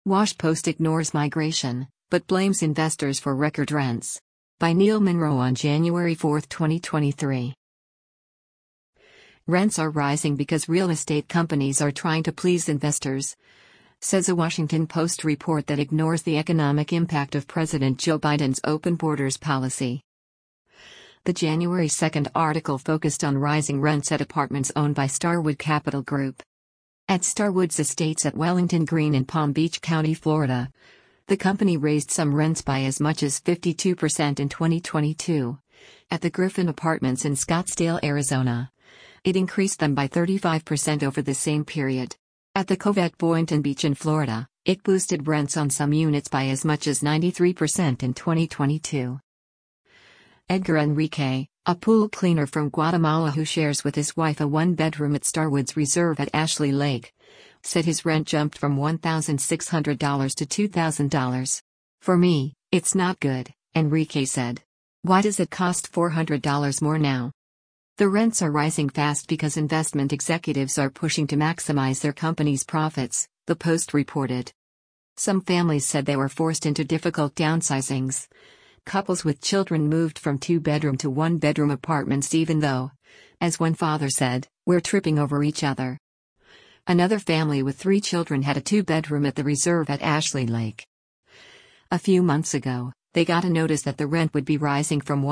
WashPost ignores migration, but blames investors for record rents. By Neil Monroe on January 4, 2023. Rents are rising because real estate companies are trying to please investors, says a Washington Post report that ignores the economic impact of President Joe Biden's open borders policy. The January 2 article focused on rising rents at apartments owned by Starwood Capital Group. At Starwood's estates at Wellington Green in Palm Beach County, Florida, the company raised some rents by as much as 52% in 2022. At the Griffin Apartments in Scottsdale, Arizona, it increased them by 35% over the same period. At the Cove at Boynton Beach in Florida, it boosted rents on some units by as much as 93% in 2022. Edgar Enrique, a pool cleaner from Guatemala who shares with his wife a one-bedroom at Starwood's Reserve at Ashley Lake, said his rent jumped from $1,600 to $2,000. "For me, it's not good," Enrique said. "Why does it cost $400 more now?" The rents are rising fast because investment executives are pushing to maximize their company's profits, the Post reported. Some families said they were forced into difficult downsizings. Couples with children moved from two-bedroom to one-bedroom apartments even though, as one father said, "We're tripping over each other." Another family with 3 children had a two-bedroom at the Reserve at Ashley Lake. A few months ago, they got a notice that the rent would be rising from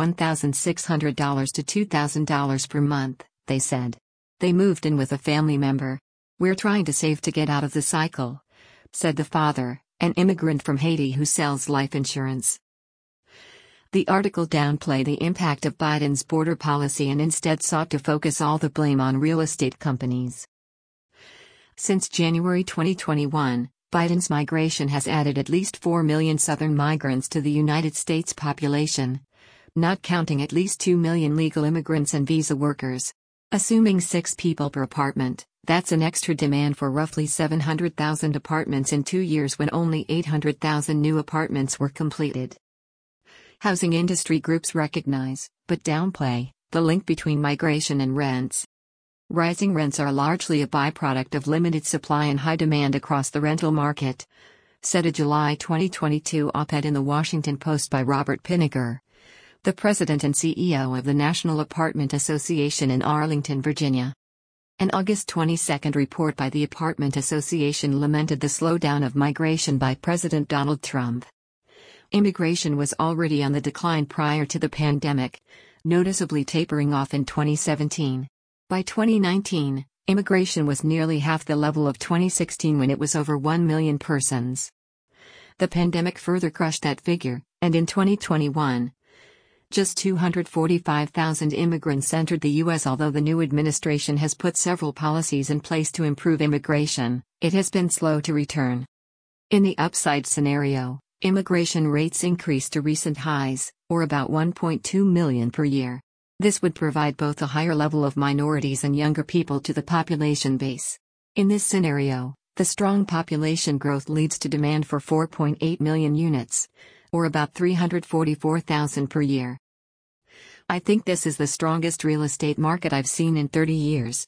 $1,600 to $2,000 per month, they said. They moved in with a family member. "We're trying to save to get out of the cycle," said the father, an immigrant from Haiti who sells life insurance. The article downplayed the impact of Biden's border policy and instead sought to focus all the blame on real estate companies. Since January 2021, Biden's migration has added at least 4 million Southern migrants to the United States population, not counting at least 2 million legal immigrants and visa workers. Assuming 6 people per apartment, that's an extra demand for roughly 700,000 apartments in 2 years when only 800,000 new apartments were completed. Housing industry groups recognize, but downplay, the link between migration and rents. Rising rents are largely a byproduct of limited supply and high demand across the rental market, said a July 2022 op-ed in the Washington Post by Robert Pinnegar, the president and CEO of the National Apartment Association in Arlington, Virginia. An August 22 report by the Apartment Association lamented the slowdown of migration by President Donald Trump. Immigration was already on the decline prior to the pandemic, noticeably tapering off in 2017. By 2019, immigration was nearly half the level of 2016 when it was over 1 million persons. The pandemic further crushed that figure, and in 2021, just 245,000 immigrants entered the U.S. Although the new administration has put several policies in place to improve immigration, it has been slow to return. In the upside scenario, immigration rates increase to recent highs, or about 1.2 million per year. This would provide both a higher level of minorities and younger people to the population base. In this scenario, the strong population growth leads to demand for 4.8 million units, or about 344,000 per year. "I think this is the strongest real estate market I've seen in 30 years.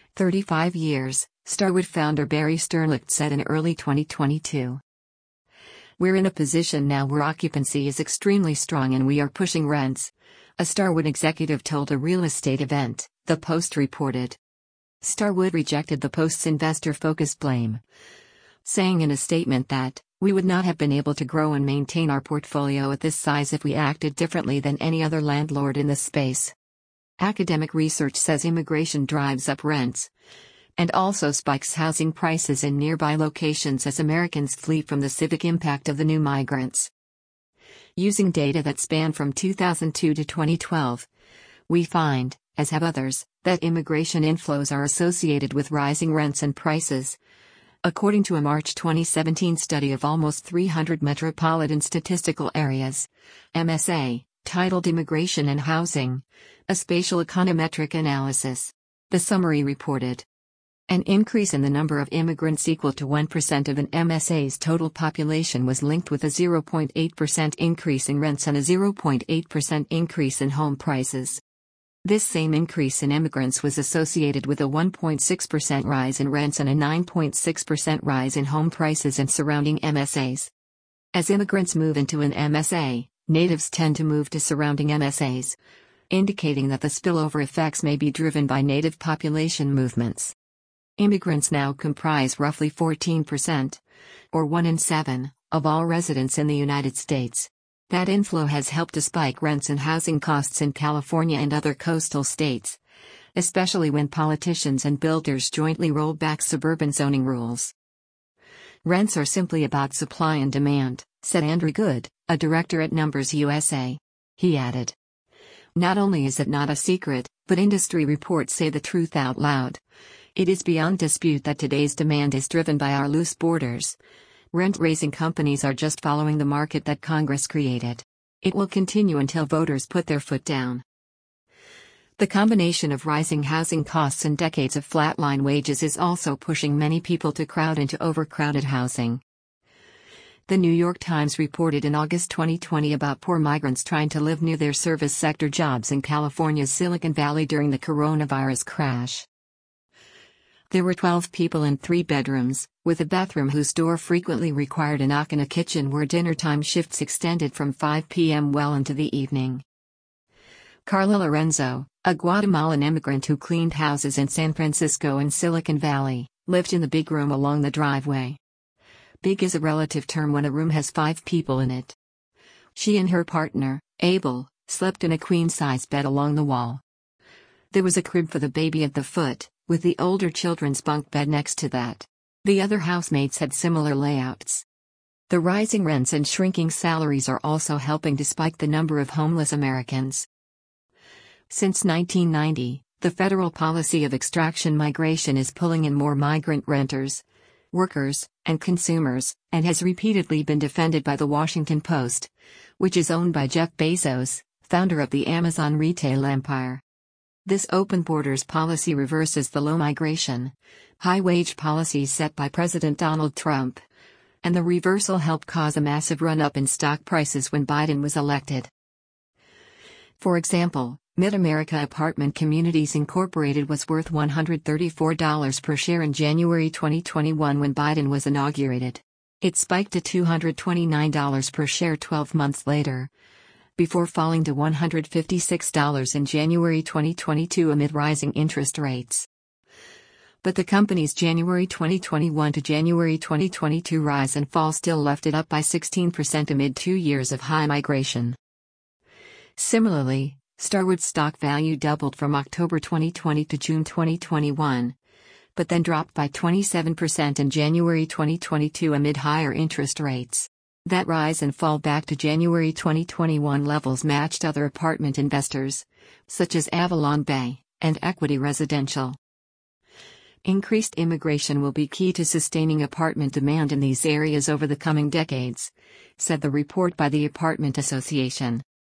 35 years, Starwood founder Barry Sternlicht said in early 2022. "We're in a position now where occupancy is extremely strong and we are pushing rents," a Starwood executive told a real estate event, the Post reported. Starwood rejected the Post's investor-focused blame, saying in a statement that, "We would not have been able to grow and maintain our portfolio at this size if we acted differently than any other landlord in this space." Academic research says immigration drives up rents, and also spikes housing prices in nearby locations as Americans flee from the civic impact of the new migrants. Using data that span from 2002 to 2012, we find, as have others, that immigration inflows are associated with rising rents and prices. According to a March 2017 study of almost 300 metropolitan statistical areas, MSA, titled Immigration and Housing, a spatial econometric analysis, the summary reported. An increase in the number of immigrants equal to 1% of an MSA's total population was linked with a 0.8% increase in rents and a 0.8% increase in home prices. This same increase in immigrants was associated with a 1.6% rise in rents and a 9.6% rise in home prices in surrounding MSAs. As immigrants move into an MSA, natives tend to move to surrounding MSAs, indicating that the spillover effects may be driven by native population movements. Immigrants now comprise roughly 14%, or 1 in 7, of all residents in the United States. That inflow has helped to spike rents and housing costs in California and other coastal states, especially when politicians and builders jointly roll back suburban zoning rules. Rents are simply about supply and demand, said Andrew Good, a director at Numbers USA. He added, "Not only is it not a secret, but industry reports say the truth out loud. It is beyond dispute that today's demand is driven by our loose borders. Rent-raising companies are just following the market that Congress created. It will continue until voters put their foot down." The combination of rising housing costs and decades of flatline wages is also pushing many people to crowd into overcrowded housing. The New York Times reported in August 2020 about poor migrants trying to live near their service sector jobs in California's Silicon Valley during the coronavirus crash. There were 12 people in 3 bedrooms, with a bathroom whose door frequently required a knock and a kitchen where dinner-time shifts extended from 5 p.m. well into the evening. Carla Lorenzo, a Guatemalan immigrant who cleaned houses in San Francisco and Silicon Valley, lived in the big room along the driveway. Big is a relative term when a room has 5 people in it. She and her partner, Abel, slept in a queen-size bed along the wall. There was a crib for the baby at the foot, with the older children's bunk bed next to that. The other housemates had similar layouts. The rising rents and shrinking salaries are also helping to spike the number of homeless Americans. Since 1990, the federal policy of extraction migration is pulling in more migrant renters, workers, and consumers, and has repeatedly been defended by the Washington Post, which is owned by Jeff Bezos, founder of the Amazon retail empire. This open borders policy reverses the low migration, high wage policies set by President Donald Trump, and the reversal helped cause a massive run-up in stock prices when Biden was elected. For example, Mid-America Apartment Communities Incorporated was worth $134 per share in January 2021 when Biden was inaugurated. It spiked to $229 per share 12 months later, before falling to $156 in January 2022 amid rising interest rates. But the company's January 2021 to January 2022 rise and fall still left it up by 16% amid 2 years of high migration. Similarly, Starwood's stock value doubled from October 2020 to June 2021, but then dropped by 27% in January 2022 amid higher interest rates. That rise and fall back to January 2021 levels matched other apartment investors, such as Avalon Bay and Equity Residential. Increased immigration will be key to sustaining apartment demand in these areas over the coming decades, said the report by the Apartment Association.